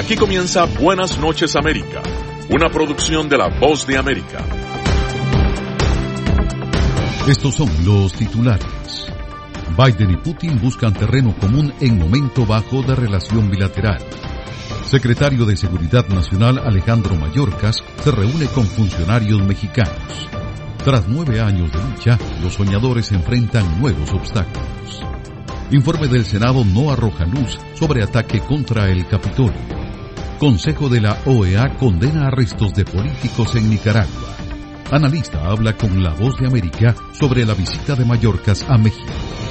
Aquí comienza Buenas noches América, una producción de La Voz de América. Estos son los titulares. Biden y Putin buscan terreno común en momento bajo de relación bilateral. Secretario de Seguridad Nacional Alejandro Mayorkas se reúne con funcionarios mexicanos. Tras 9 años de lucha, los soñadores enfrentan nuevos obstáculos. Informe del Senado no arroja luz sobre ataque contra el Capitolio. Consejo de la OEA condena arrestos de políticos en Nicaragua. Analista habla con La Voz de América sobre la visita de Mayorkas a México.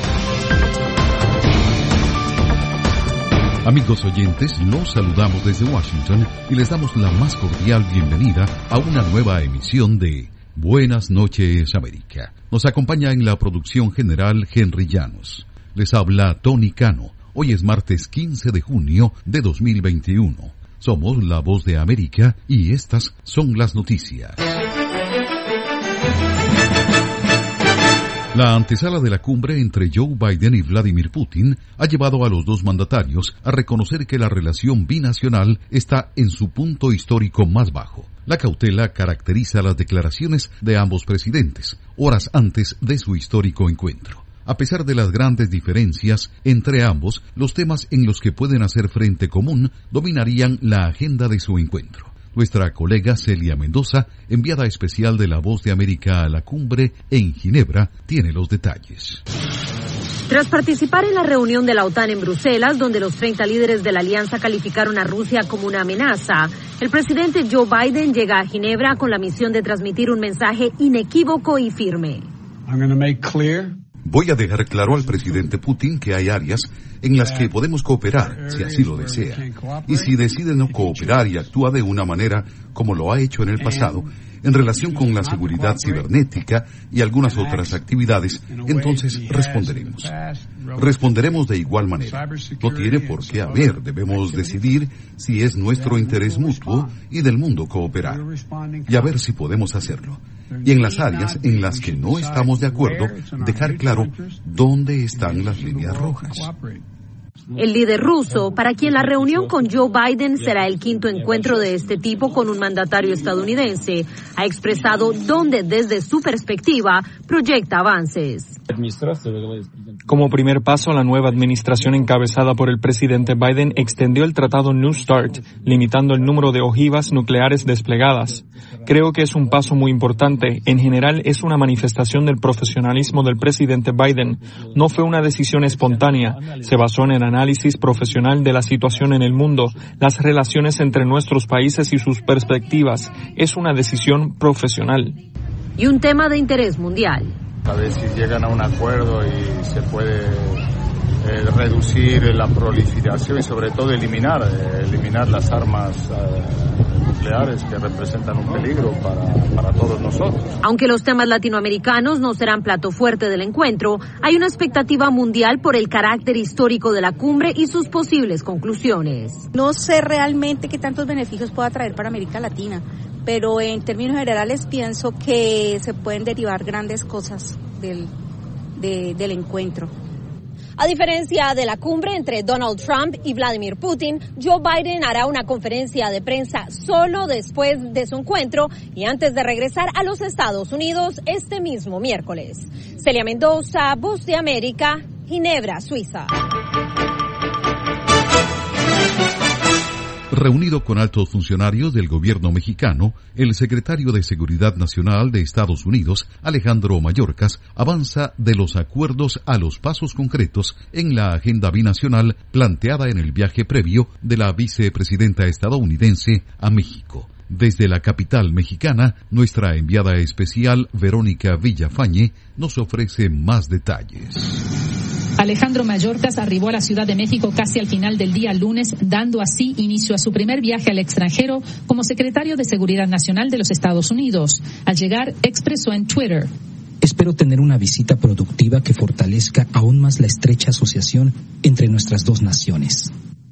Amigos oyentes, los saludamos desde Washington y les damos la más cordial bienvenida a una nueva emisión de Buenas noches América. Nos acompaña en la producción general Henry Llanos. Les habla Tony Cano. Hoy es martes 15 de junio de 2021. Somos La Voz de América y estas son las noticias. La antesala de la cumbre entre Joe Biden y Vladimir Putin ha llevado a los dos mandatarios a reconocer que la relación binacional está en su punto histórico más bajo. La cautela caracteriza las declaraciones de ambos presidentes, horas antes de su histórico encuentro. A pesar de las grandes diferencias entre ambos, los temas en los que pueden hacer frente común dominarían la agenda de su encuentro. Nuestra colega Celia Mendoza, enviada especial de La Voz de América a la cumbre en Ginebra, tiene los detalles. Tras participar en la reunión de la OTAN en Bruselas, donde los 30 líderes de la alianza calificaron a Rusia como una amenaza, el presidente Joe Biden llega a Ginebra con la misión de transmitir un mensaje inequívoco y firme. Voy a dejar claro al presidente Putin que hay áreas en las que podemos cooperar, si así lo desea. Y si decide no cooperar y actúa de una manera como lo ha hecho en el pasado, en relación con la seguridad cibernética y algunas otras actividades, entonces responderemos. Responderemos de igual manera. No tiene por qué haber, debemos decidir si es nuestro interés mutuo y del mundo cooperar. Y a ver si podemos hacerlo. Y en las áreas en las que no estamos de acuerdo, dejar claro dónde están las líneas rojas. El líder ruso, para quien la reunión con Joe Biden será el quinto encuentro de este tipo con un mandatario estadounidense, ha expresado dónde desde su perspectiva proyecta avances. Como primer paso, la nueva administración encabezada por el presidente Biden extendió el tratado New START, limitando el número de ojivas nucleares desplegadas. Creo que es un paso muy importante. En general, es una manifestación del profesionalismo del presidente Biden. No fue una decisión espontánea. Se basó en el análisis profesional de la situación en el mundo, las relaciones entre nuestros países y sus perspectivas. Es una decisión profesional. Y un tema de interés mundial. A ver si llegan a un acuerdo y se puede reducir la proliferación y sobre todo eliminar las armas nucleares que representan un peligro para todos nosotros. Aunque los temas latinoamericanos no serán plato fuerte del encuentro, hay una expectativa mundial por el carácter histórico de la cumbre y sus posibles conclusiones. No sé realmente qué tantos beneficios pueda traer para América Latina, pero en términos generales pienso que se pueden derivar grandes cosas del encuentro. A diferencia de la cumbre entre Donald Trump y Vladimir Putin, Joe Biden hará una conferencia de prensa solo después de su encuentro y antes de regresar a los Estados Unidos este mismo miércoles. Celia Mendoza, Voz de América, Ginebra, Suiza. Reunido con altos funcionarios del gobierno mexicano, el secretario de Seguridad Nacional de Estados Unidos, Alejandro Mayorkas, avanza de los acuerdos a los pasos concretos en la agenda binacional planteada en el viaje previo de la vicepresidenta estadounidense a México. Desde la capital mexicana, nuestra enviada especial, Verónica Villafañe, nos ofrece más detalles. Alejandro Mayorkas arribó a la Ciudad de México casi al final del día lunes, dando así inicio a su primer viaje al extranjero como secretario de Seguridad Nacional de los Estados Unidos. Al llegar, expresó en Twitter: espero tener una visita productiva que fortalezca aún más la estrecha asociación entre nuestras dos naciones.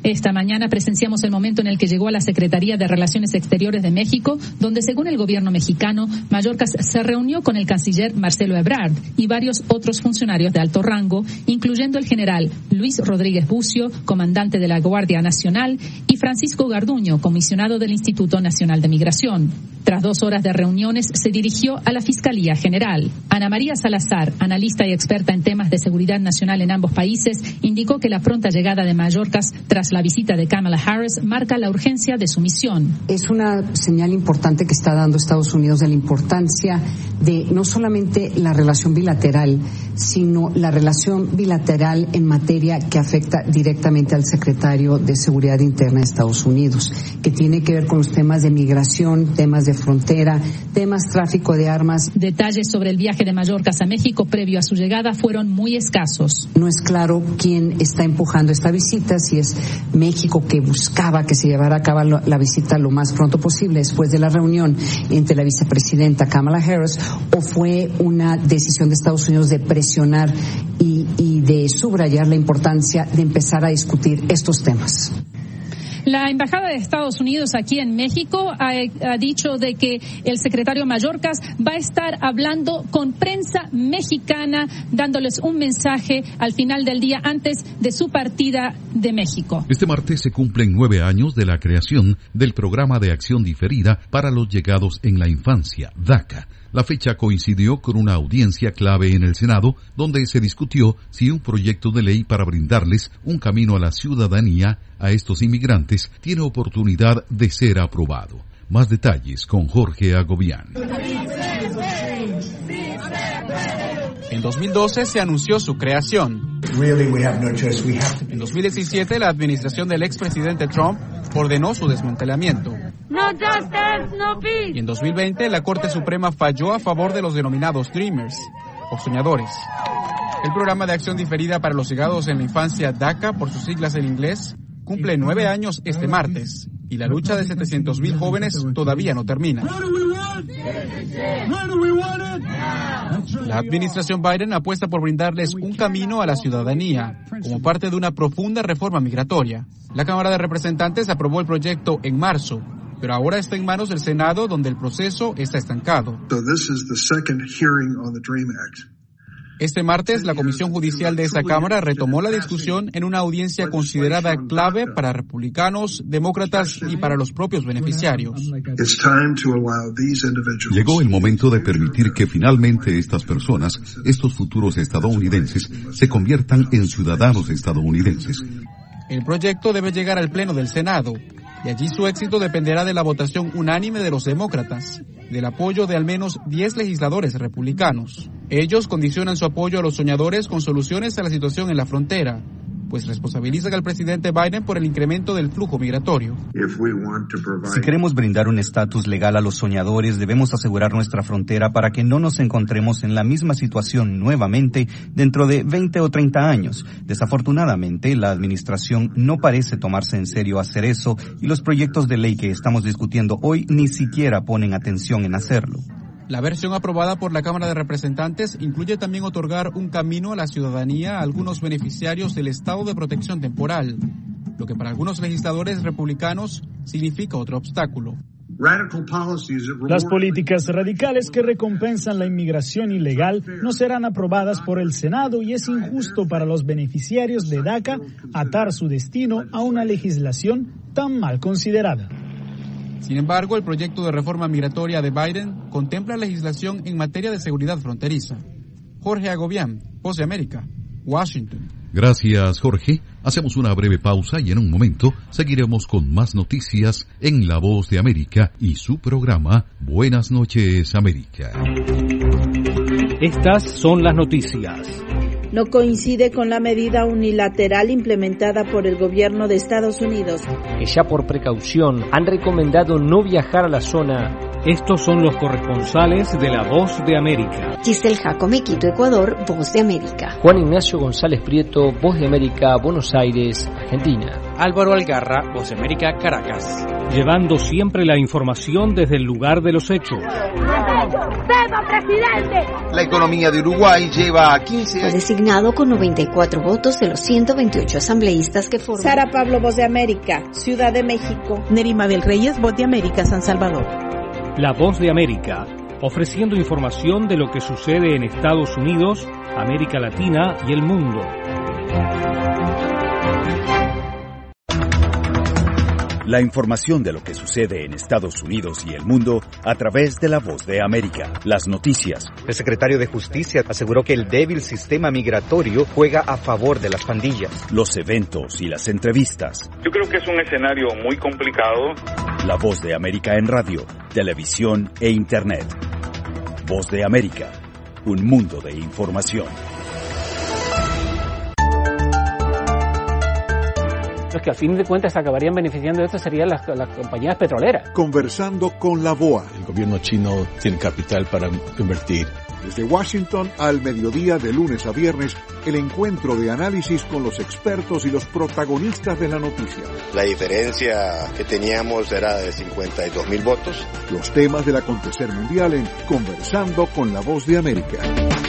Esta mañana presenciamos el momento en el que llegó a la Secretaría de Relaciones Exteriores de México, donde según el gobierno mexicano, Mayorkas se reunió con el canciller Marcelo Ebrard y varios otros funcionarios de alto rango, incluyendo el general Luis Rodríguez Bucio, comandante de la Guardia Nacional, y Francisco Garduño, comisionado del Instituto Nacional de Migración. Tras 2 horas de reuniones, se dirigió a la Fiscalía General. Ana María Salazar, analista y experta en temas de seguridad nacional en ambos países, indicó que la pronta llegada de Mayorkas tras la visita de Kamala Harris marca la urgencia de su misión. Es una señal importante que está dando Estados Unidos de la importancia de no solamente la relación bilateral, sino la relación bilateral en materia que afecta directamente al secretario de Seguridad Interna de Estados Unidos, que tiene que ver con los temas de migración, temas de frontera, temas tráfico de armas. Detalles sobre el viaje de Mayorkas a México previo a su llegada fueron muy escasos. No es claro quién está empujando esta visita, si es México, que buscaba que se llevara a cabo la visita lo más pronto posible después de la reunión entre la vicepresidenta Kamala Harris, o fue una decisión de Estados Unidos de presionar y de subrayar la importancia de empezar a discutir estos temas. La Embajada de Estados Unidos aquí en México ha dicho de que el secretario Mayorkas va a estar hablando con prensa mexicana, dándoles un mensaje al final del día antes de su partida de México. Este martes se cumplen 9 años de la creación del Programa de Acción Diferida para los Llegados en la Infancia, DACA. La fecha coincidió con una audiencia clave en el Senado, donde se discutió si un proyecto de ley para brindarles un camino a la ciudadanía a estos inmigrantes tiene oportunidad de ser aprobado. Más detalles con Jorge Agobián. En 2012 se anunció su creación. En 2017 la administración del expresidente Trump ordenó su desmantelamiento. Y en 2020 la Corte Suprema falló a favor de los denominados Dreamers, o soñadores. El programa de acción diferida para los llegados en la infancia, DACA, por sus siglas en inglés, cumple 9 años este martes, y la lucha de 700,000 jóvenes todavía no termina. La administración Biden apuesta por brindarles un camino a la ciudadanía, como parte de una profunda reforma migratoria. La Cámara de Representantes aprobó el proyecto en marzo, pero ahora está en manos del Senado, donde el proceso está estancado. Este martes, la Comisión Judicial de esa Cámara retomó la discusión en una audiencia considerada clave para republicanos, demócratas y para los propios beneficiarios. Llegó el momento de permitir que finalmente estas personas, estos futuros estadounidenses, se conviertan en ciudadanos estadounidenses. El proyecto debe llegar al Pleno del Senado, y allí su éxito dependerá de la votación unánime de los demócratas, del apoyo de al menos 10 legisladores republicanos. Ellos condicionan su apoyo a los soñadores con soluciones a la situación en la frontera, pues responsabilizan al presidente Biden por el incremento del flujo migratorio. Si queremos brindar un estatus legal a los soñadores, debemos asegurar nuestra frontera para que no nos encontremos en la misma situación nuevamente dentro de 20 o 30 años. Desafortunadamente, la administración no parece tomarse en serio hacer eso, y los proyectos de ley que estamos discutiendo hoy ni siquiera ponen atención en hacerlo. La versión aprobada por la Cámara de Representantes incluye también otorgar un camino a la ciudadanía a algunos beneficiarios del estado de protección temporal, lo que para algunos legisladores republicanos significa otro obstáculo. Las políticas radicales que recompensan la inmigración ilegal no serán aprobadas por el Senado, y es injusto para los beneficiarios de DACA atar su destino a una legislación tan mal considerada. Sin embargo, el proyecto de reforma migratoria de Biden contempla legislación en materia de seguridad fronteriza. Jorge Agobián, Voz de América, Washington. Gracias, Jorge. Hacemos una breve pausa y en un momento seguiremos con más noticias en La Voz de América y su programa Buenas noches, América. Estas son las noticias. No coincide con la medida unilateral implementada por el gobierno de Estados Unidos, que ya por precaución han recomendado no viajar a la zona Estos son los corresponsales de La Voz de América. Giselle Jacome, Quito, Ecuador, Voz de América. Juan Ignacio González Prieto, Voz de América, Buenos Aires, Argentina. Álvaro Algarra, Voz de América, Caracas. Llevando siempre la información desde el lugar de los hechos. ¡Presidente! La economía de Uruguay lleva 15 años. Fue designado con 94 votos de los 128 asambleístas que forman. Sara Pablo, Voz de América, Ciudad de México. Nerima del Reyes, Voz de América, San Salvador. La Voz de América, ofreciendo información de lo que sucede en Estados Unidos, América Latina y el mundo. La información de lo que sucede en Estados Unidos y el mundo a través de La Voz de América. Las noticias. El secretario de Justicia aseguró que el débil sistema migratorio juega a favor de las pandillas. Los eventos y las entrevistas. Yo creo que es un escenario muy complicado. La Voz de América en radio, televisión e internet. Voz de América, un mundo de información. Los que al fin de cuentas se acabarían beneficiando de esto serían las compañías petroleras. Conversando con la BOA. El gobierno chino tiene capital para invertir. Desde Washington al mediodía de lunes a viernes, el encuentro de análisis con los expertos y los protagonistas de la noticia. La diferencia que teníamos era de 52,000 votos. Los temas del acontecer mundial en Conversando con la Voz de América.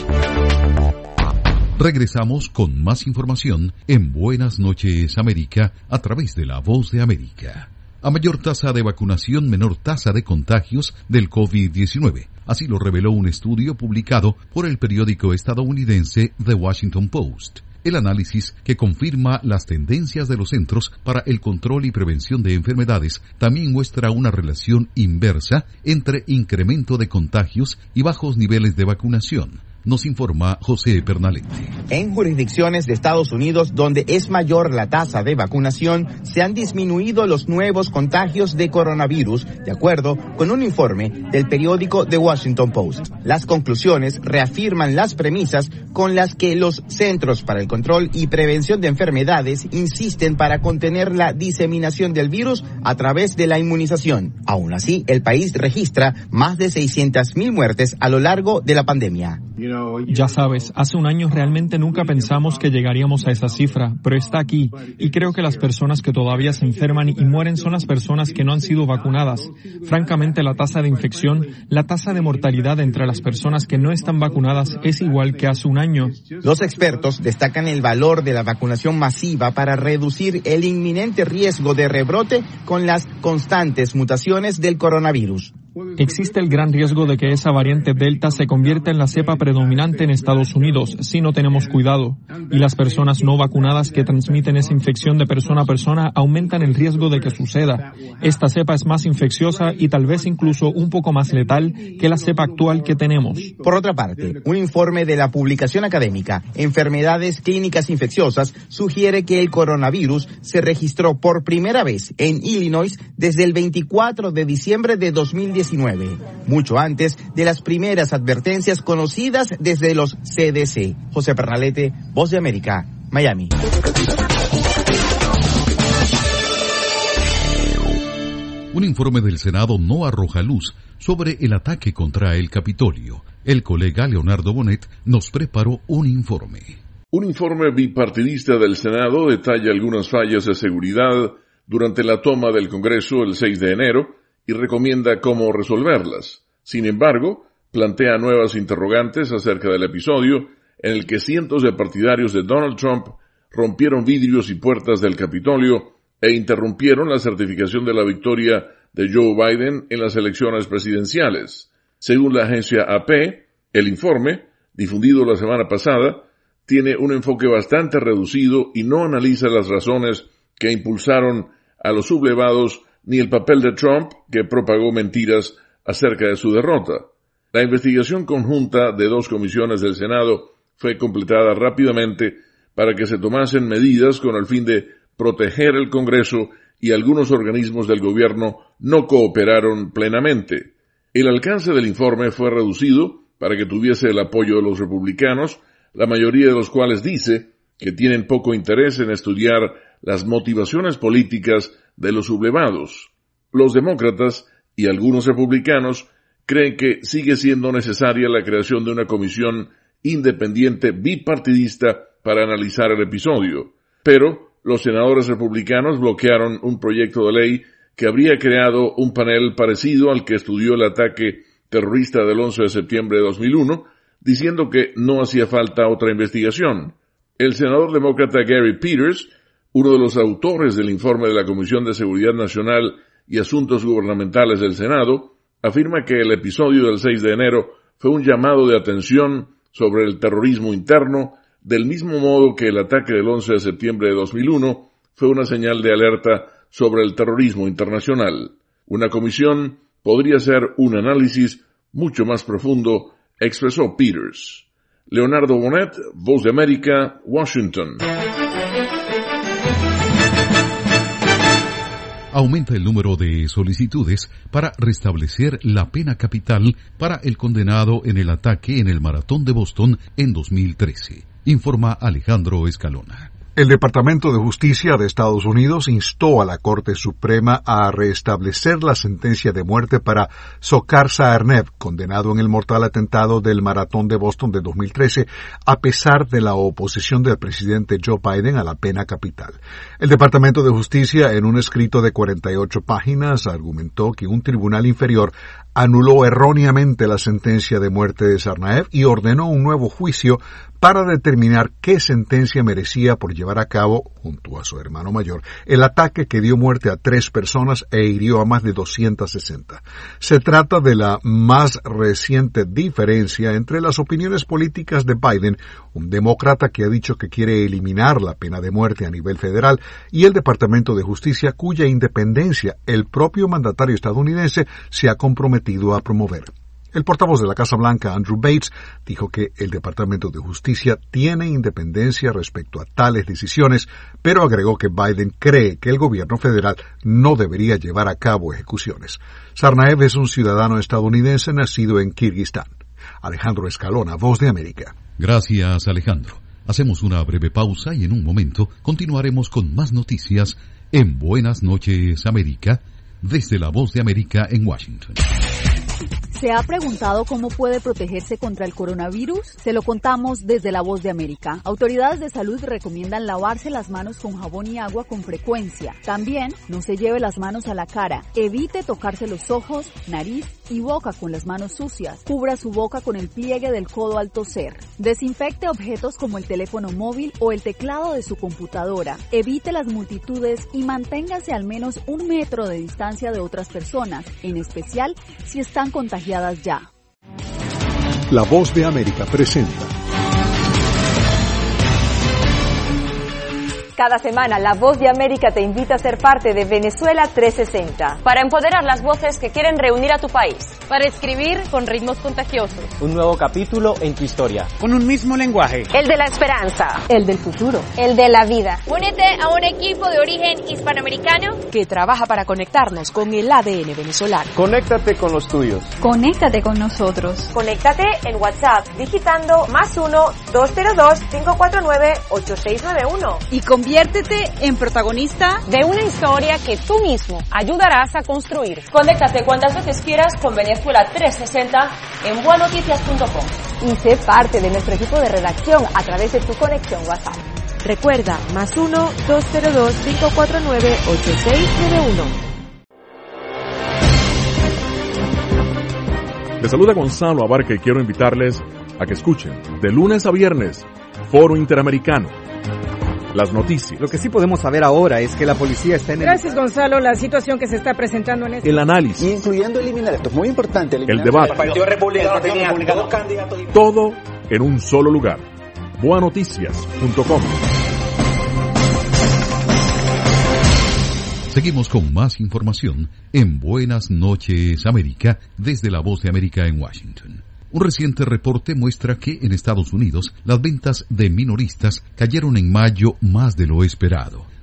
Regresamos con más información en Buenas noches América a través de La Voz de América. A mayor tasa de vacunación, menor tasa de contagios del COVID-19. Así lo reveló un estudio publicado por el periódico estadounidense The Washington Post. El análisis, que confirma las tendencias de los Centros para el Control y Prevención de Enfermedades, también muestra una relación inversa entre incremento de contagios y bajos niveles de vacunación. Nos informa José Pernalete. En jurisdicciones de Estados Unidos donde es mayor la tasa de vacunación, se han disminuido los nuevos contagios de coronavirus, de acuerdo con un informe del periódico The Washington Post. Las conclusiones reafirman las premisas con las que los Centros para el Control y Prevención de Enfermedades insisten para contener la diseminación del virus a través de la inmunización. Aún así, el país registra más de 600,000 muertes a lo largo de la pandemia. Ya sabes, hace un año realmente nunca pensamos que llegaríamos a esa cifra, pero está aquí, y creo que las personas que todavía se enferman y mueren son las personas que no han sido vacunadas. Francamente, la tasa de infección, la tasa de mortalidad entre las personas que no están vacunadas es igual que hace un año. Los expertos destacan el valor de la vacunación masiva para reducir el inminente riesgo de rebrote con las constantes mutaciones del coronavirus. Existe el gran riesgo de que esa variante Delta se convierta en la cepa predominante en Estados Unidos si no tenemos cuidado. Y las personas no vacunadas que transmiten esa infección de persona a persona aumentan el riesgo de que suceda. Esta cepa es más infecciosa y tal vez incluso un poco más letal que la cepa actual que tenemos. Por otra parte, un informe de la publicación académica Enfermedades Clínicas Infecciosas sugiere que el coronavirus se registró por primera vez en Illinois desde el 24 de diciembre de 2019. Mucho antes de las primeras advertencias conocidas desde los CDC. José Pernalete, Voz de América, Miami. Un informe del Senado no arroja luz sobre el ataque contra el Capitolio. El colega Leonardo Bonet nos preparó un informe. Un informe bipartidista del Senado detalla algunas fallas de seguridad durante la toma del Congreso el 6 de enero, y recomienda cómo resolverlas. Sin embargo, plantea nuevas interrogantes acerca del episodio en el que cientos de partidarios de Donald Trump rompieron vidrios y puertas del Capitolio e interrumpieron la certificación de la victoria de Joe Biden en las elecciones presidenciales. Según la agencia AP, el informe, difundido la semana pasada, tiene un enfoque bastante reducido y no analiza las razones que impulsaron a los sublevados ni el papel de Trump, que propagó mentiras acerca de su derrota. La investigación conjunta de dos comisiones del Senado fue completada rápidamente para que se tomasen medidas con el fin de proteger el Congreso, y algunos organismos del gobierno no cooperaron plenamente. El alcance del informe fue reducido para que tuviese el apoyo de los republicanos, la mayoría de los cuales dice que tienen poco interés en estudiar las motivaciones políticas de los sublevados. Los demócratas y algunos republicanos creen que sigue siendo necesaria la creación de una comisión independiente bipartidista para analizar el episodio. Pero los senadores republicanos bloquearon un proyecto de ley que habría creado un panel parecido al que estudió el ataque terrorista del 11 de septiembre de 2001, diciendo que no hacía falta otra investigación. El senador demócrata Gary Peters, uno de los autores del informe de la Comisión de Seguridad Nacional y Asuntos Gubernamentales del Senado, afirma que el episodio del 6 de enero fue un llamado de atención sobre el terrorismo interno, del mismo modo que el ataque del 11 de septiembre de 2001 fue una señal de alerta sobre el terrorismo internacional. Una comisión podría hacer un análisis mucho más profundo, expresó Peters. Leonardo Bonet, Voz de América, Washington. Aumenta el número de solicitudes para restablecer la pena capital para el condenado en el ataque en el Maratón de Boston en 2013, informa Alejandro Escalona. El Departamento de Justicia de Estados Unidos instó a la Corte Suprema a restablecer la sentencia de muerte para Dzhokhar Tsarnaev, condenado en el mortal atentado del Maratón de Boston de 2013, a pesar de la oposición del presidente Joe Biden a la pena capital. El Departamento de Justicia, en un escrito de 48 páginas, argumentó que un tribunal inferior anuló erróneamente la sentencia de muerte de Tsarnaev y ordenó un nuevo juicio para determinar qué sentencia merecía por llevar a cabo, junto a su hermano mayor, el ataque que dio muerte a 3 personas e hirió a más de 260. Se trata de la más reciente diferencia entre las opiniones políticas de Biden, un demócrata que ha dicho que quiere eliminar la pena de muerte a nivel federal, y el Departamento de Justicia, cuya independencia el propio mandatario estadounidense se ha comprometido a promover. El portavoz de la Casa Blanca, Andrew Bates, dijo que el Departamento de Justicia tiene independencia respecto a tales decisiones, pero agregó que Biden cree que el gobierno federal no debería llevar a cabo ejecuciones. Tsarnaev es un ciudadano estadounidense nacido en Kirguistán. Alejandro Escalona, Voz de América. Gracias, Alejandro. Hacemos una breve pausa y en un momento continuaremos con más noticias en Buenas noches, América, desde la Voz de América en Washington. ¿Se ha preguntado cómo puede protegerse contra el coronavirus? Se lo contamos desde la Voz de América. Autoridades de salud recomiendan lavarse las manos con jabón y agua con frecuencia. También no se lleve las manos a la cara. Evite tocarse los ojos, nariz y boca con las manos sucias. Cubra su boca con el pliegue del codo al toser. Desinfecte objetos como el teléfono móvil o el teclado de su computadora. Evite las multitudes y manténgase al menos 1 metro de distancia de otras personas, en especial si están contagiadas ya. La Voz de América presenta. Cada semana, La Voz de América te invita a ser parte de Venezuela 360. Para empoderar las voces que quieren reunir a tu país. Para escribir con ritmos contagiosos. Un nuevo capítulo en tu historia. Con un mismo lenguaje. El de la esperanza. El del futuro. El de la vida. Únete a un equipo de origen hispanoamericano que trabaja para conectarnos con el ADN venezolano. Conéctate con los tuyos. Conéctate con nosotros. Conéctate en WhatsApp digitando +1-202-549-8691. Y conviértete en protagonista de una historia que tú mismo ayudarás a construir. Conéctate cuantas veces quieras con Venezuela 360 en buenoticias.com. Y sé parte de nuestro equipo de redacción a través de tu conexión WhatsApp. Recuerda, +1-202-549-8691. Les saluda Gonzalo Abarca y quiero invitarles a que escuchen de lunes a viernes Foro Interamericano. Las noticias. Lo que sí podemos saber ahora es que la policía está en Gracias, Gonzalo. La situación que se está presentando en este... El análisis. Incluyendo eliminar, esto es muy importante. El debate. El Partido Republicano tenía 2 candidatos. Todo en un solo lugar. Buenoticias.com. Seguimos con más información en Buenas noches, América, desde la Voz de América en Washington. Un reciente reporte muestra que en Estados Unidos las ventas de minoristas cayeron en mayo más de lo esperado.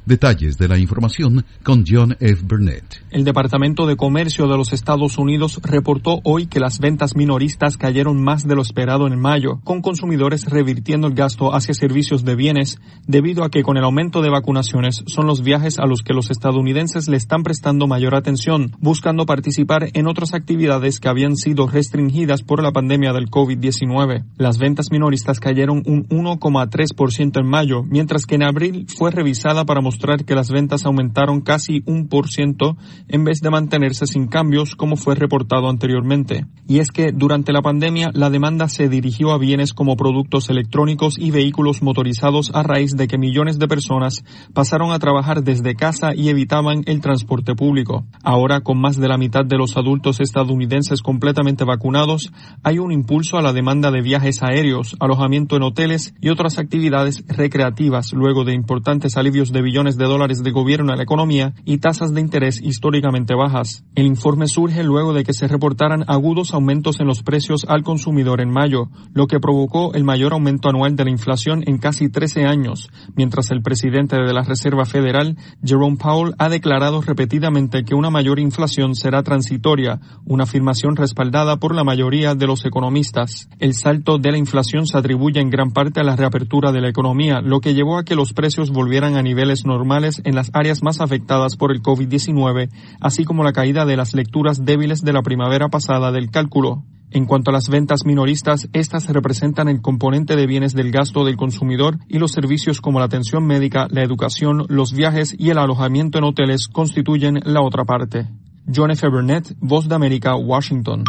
Detalles de la información con John F. Burnett. El Departamento de Comercio de los Estados Unidos reportó hoy que las ventas minoristas cayeron más de lo esperado en mayo, con consumidores revirtiendo el gasto hacia servicios de bienes, debido a que con el aumento de vacunaciones son los viajes a los que los estadounidenses le están prestando mayor atención, buscando participar en otras actividades que habían sido restringidas por la pandemia del COVID-19. Las ventas minoristas cayeron un 1,3% en mayo, mientras que en abril fue revisada para mostrar que las ventas aumentaron casi 1% en vez de mantenerse sin cambios como fue reportado anteriormente. Y es que durante la pandemia la demanda se dirigió a bienes como productos electrónicos y vehículos motorizados a raíz de que millones de personas pasaron a trabajar desde casa y evitaban el transporte público. Ahora, con más de la mitad de los adultos estadounidenses completamente vacunados, hay un impulso a la demanda de viajes aéreos, alojamiento en hoteles y otras actividades recreativas luego de importantes alivios de billones de dólares de gobierno a la economía y tasas de interés históricamente bajas. El informe surge luego de que se reportaran agudos aumentos en los precios al consumidor en mayo, lo que provocó el mayor aumento anual de la inflación en casi 13 años, mientras el presidente de la Reserva Federal, Jerome Powell, ha declarado repetidamente que una mayor inflación será transitoria, una afirmación respaldada por la mayoría de los economistas. El salto de la inflación se atribuye en gran parte a la reapertura de la economía, lo que llevó a que los precios volvieran a niveles normales en las áreas más afectadas por el COVID-19, así como la caída de las lecturas débiles de la primavera pasada del cálculo. En cuanto a las ventas minoristas, estas representan el componente de bienes del gasto del consumidor y los servicios como la atención médica, la educación, los viajes y el alojamiento en hoteles constituyen la otra parte. John F. Burnett, Voz de América, Washington.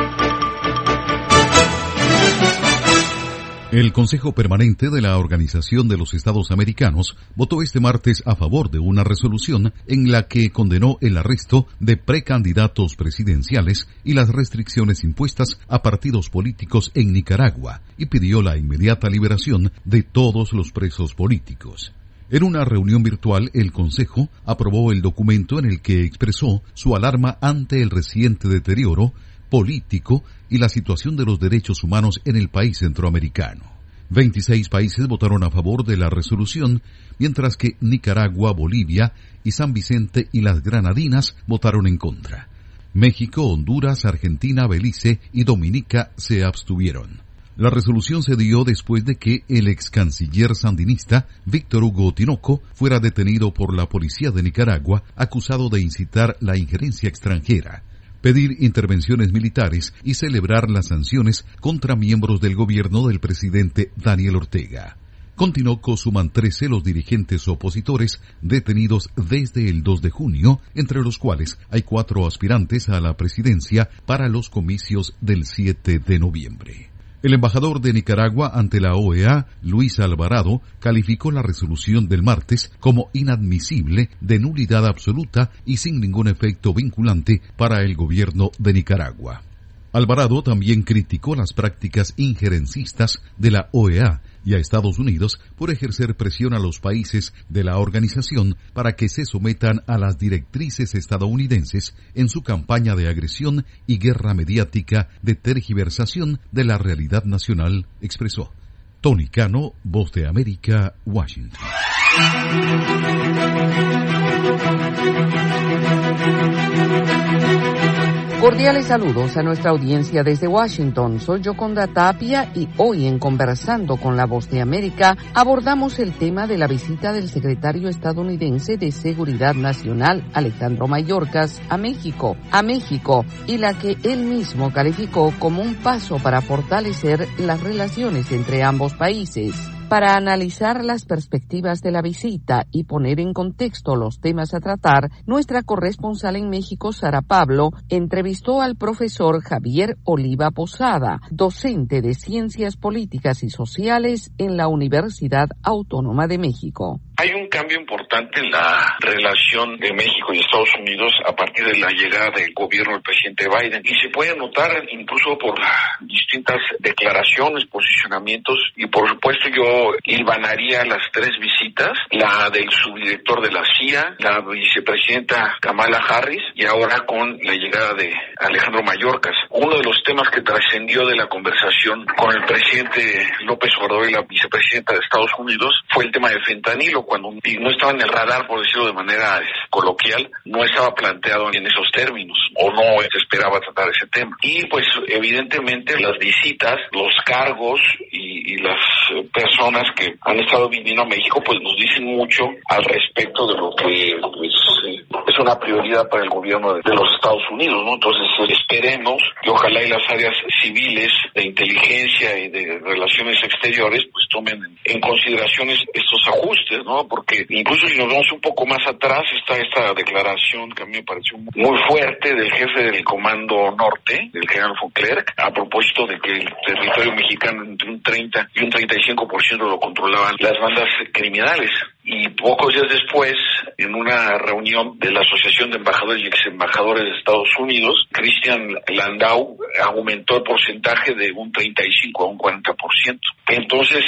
El Consejo Permanente de la Organización de los Estados Americanos votó este martes a favor de una resolución en la que condenó el arresto de precandidatos presidenciales y las restricciones impuestas a partidos políticos en Nicaragua y pidió la inmediata liberación de todos los presos políticos. En una reunión virtual, el Consejo aprobó el documento en el que expresó su alarma ante el reciente deterioro político y la situación de los derechos humanos en el país centroamericano. 26 países votaron a favor de la resolución, mientras que Nicaragua, Bolivia y San Vicente y las Granadinas votaron en contra. México, Honduras, Argentina, Belice y Dominica se abstuvieron. La resolución se dio después de que el ex canciller sandinista Víctor Hugo Tinoco fuera detenido por la policía de Nicaragua acusado de incitar la injerencia extranjera, pedir intervenciones militares y celebrar las sanciones contra miembros del gobierno del presidente Daniel Ortega. Con Tinoco suman 13 los dirigentes opositores detenidos desde el 2 de junio, entre los cuales hay 4 aspirantes a la presidencia para los comicios del 7 de noviembre. El embajador de Nicaragua ante la OEA, Luis Alvarado, calificó la resolución del martes como inadmisible, de nulidad absoluta y sin ningún efecto vinculante para el gobierno de Nicaragua. Alvarado también criticó las prácticas injerencistas de la OEA y a Estados Unidos por ejercer presión a los países de la organización para que se sometan a las directrices estadounidenses en su campaña de agresión y guerra mediática de tergiversación de la realidad nacional, expresó. Tony Cano, Voz de América, Washington. Cordiales saludos a nuestra audiencia desde Washington. Soy Yoconda Tapia y hoy en Conversando con la Voz de América abordamos el tema de la visita del secretario estadounidense de Seguridad Nacional, Alejandro Mayorkas, a México, y la que él mismo calificó como un paso para fortalecer las relaciones entre ambos países. Para analizar las perspectivas de la visita y poner en contexto los temas a tratar, nuestra corresponsal en México, Sara Pablo, entrevistó al profesor Javier Oliva Posada, docente de Ciencias Políticas y Sociales en la Universidad Autónoma de México. Hay un cambio importante en la relación de México y Estados Unidos a partir de la llegada del gobierno del presidente Biden y se puede notar incluso por distintas declaraciones, posicionamientos y por supuesto yo hilvanaría las 3 visitas, la del subdirector de la CIA, la vicepresidenta Kamala Harris y ahora con la llegada de Alejandro Mayorkas. Uno de los temas que trascendió de la conversación con el presidente López Obrador y la vicepresidenta de Estados Unidos fue el tema de fentanilo, cuando no estaba en el radar, por decirlo de manera coloquial, no estaba planteado en esos términos, o no se esperaba tratar ese tema. Y pues evidentemente las visitas, los cargos y las personas que han estado viniendo a México pues nos dicen mucho al respecto de lo que es una prioridad para el gobierno de los Estados Unidos, ¿no? Entonces esperemos que ojalá y las áreas civiles de inteligencia y de relaciones exteriores pues tomen en consideración estos ajustes, ¿no? Porque incluso si nos vamos un poco más atrás está esta declaración que a mí me pareció muy fuerte del jefe del Comando Norte, del general von Clerc, a propósito de que el territorio mexicano entre un 30 y un 35% lo controlaban las bandas criminales. Y pocos días después, en una reunión de la Asociación de Embajadores y Exembajadores de Estados Unidos, Christian Landau aumentó el porcentaje de un 35 a un 40%. Entonces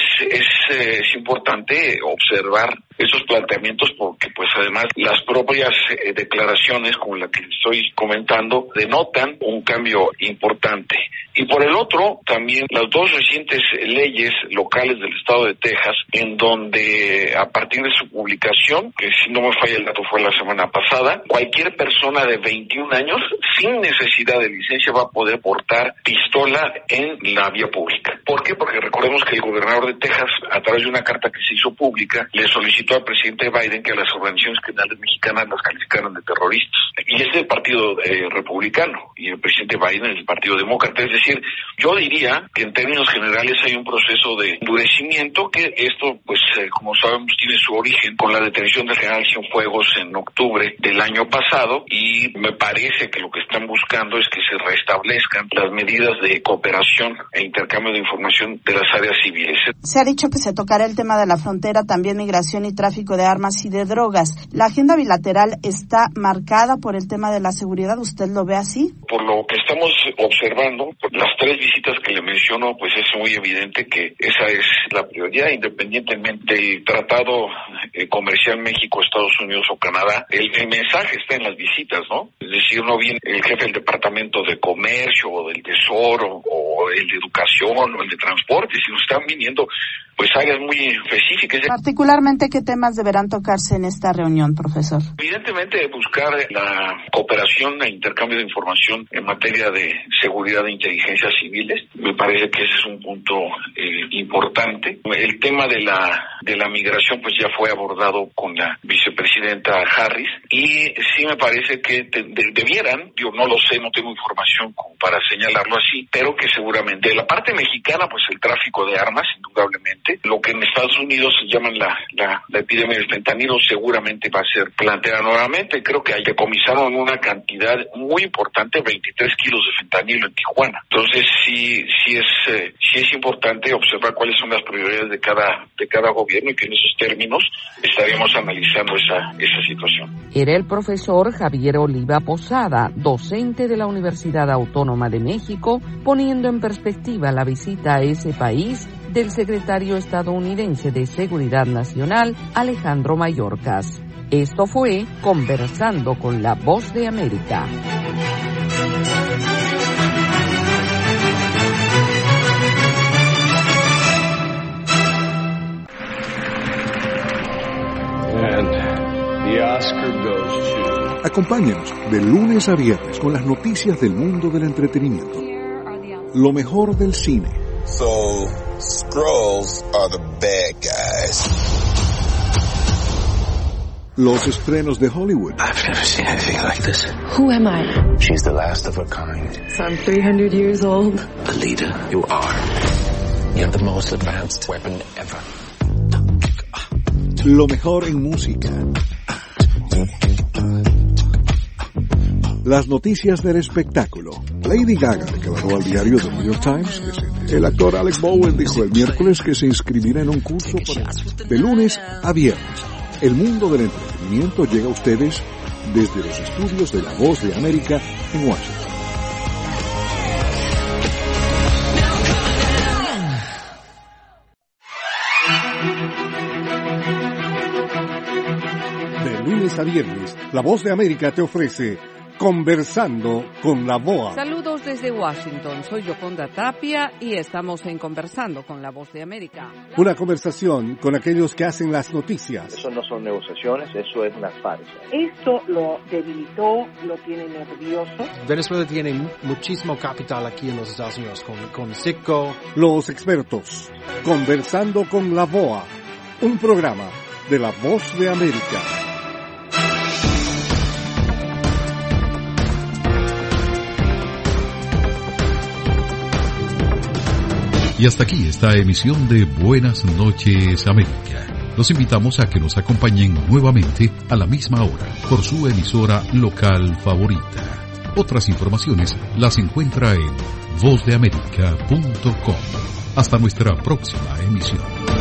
es importante observar esos planteamientos porque pues además las propias declaraciones como la que estoy comentando denotan un cambio importante. Y por el otro, también las dos recientes leyes locales del estado de Texas, en donde a partir de su publicación, que si no me falla el dato fue la semana pasada, cualquier persona de 21 años sin necesidad de licencia va a poder portar pistola en la vía pública. ¿Por qué? Porque recordemos que el gobernador de Texas, a través de una carta que se hizo pública, le solicitó al presidente Biden que a las organizaciones criminales mexicanas las calificaran de terroristas. Y es del partido republicano, y el presidente Biden es del partido demócrata. Es decir, yo diría que en términos generales hay un proceso de endurecimiento que esto, pues, como sabemos, tiene su origen con la detención del general Cienfuegos en octubre del año pasado, y me parece que lo que están buscando es que se restablezcan las medidas de cooperación e intercambio de información de las áreas civiles. Se ha dicho que se tocará el tema de la frontera, también migración y tráfico de armas y de drogas. ¿La agenda bilateral está marcada por el tema de la seguridad? ¿Usted lo ve así? Por lo que estamos observando, por las tres visitas que le menciono, pues es muy evidente que esa es la prioridad, independientemente del tratado comercial México-Estados Unidos o Canadá. El mensaje está en las visitas, ¿no? Es decir, no viene el jefe del Departamento de Comercio o del Tesoro o el de Educación o el de Transporte, sino están viniendo pues áreas muy específicas. Particularmente, ¿qué temas deberán tocarse en esta reunión, profesor? Evidentemente, buscar la cooperación e intercambio de información en materia de seguridad e inteligencia civiles. Me parece que ese es un punto importante. El tema de la migración pues ya fue abordado con la vicepresidenta Harris, y sí me parece que debieran, yo no lo sé, no tengo información como para señalarlo así, pero que seguramente de la parte mexicana pues el tráfico de armas, indudablemente, lo que en Estados Unidos llaman la epidemia del fentanilo seguramente va a ser planteada nuevamente. Creo que decomisaron una cantidad muy importante, 23 kilos de fentanilo en Tijuana. Entonces sí es importante observar cuáles son las prioridades de cada gobierno, y que en esos términos estaríamos analizando esa situación. Era el profesor Javier Oliva Posada, docente de la Universidad Autónoma de México, poniendo en perspectiva la visita a ese país del secretario estadounidense de Seguridad Nacional, Alejandro Mayorkas. Esto fue Conversando con la Voz de América. Acompáñenos de lunes a viernes con las noticias del mundo del entretenimiento. Lo mejor del cine. So, Skrulls are the bad guys. Los estrenos de Hollywood. I've never seen anything like this. Who am I? She's the last of her kind. So I'm 300 years old. A leader, you are. You have the most advanced weapon ever. Lo mejor en música. Las noticias del espectáculo. Lady Gaga declaró al diario The New York Times que el actor Alec Bowen dijo el miércoles que se inscribirá en un curso de lunes a viernes. El mundo del entretenimiento llega a ustedes desde los estudios de La Voz de América en Washington. De lunes a viernes, La Voz de América te ofrece Conversando con la VOA. Saludos desde Washington, soy Yoconda Tapia y estamos en Conversando con la Voz de América. Una conversación con aquellos que hacen las noticias. Eso no son negociaciones, eso es una farsa. Esto lo debilitó, lo tiene nervioso. Venezuela tiene muchísimo capital aquí en los Estados Unidos, con Citgo. Los expertos, Conversando con la VOA, un programa de la Voz de América. Y hasta aquí esta emisión de Buenas noches América. Los invitamos a que nos acompañen nuevamente a la misma hora por su emisora local favorita. Otras informaciones las encuentra en vozdeamerica.com. Hasta nuestra próxima emisión.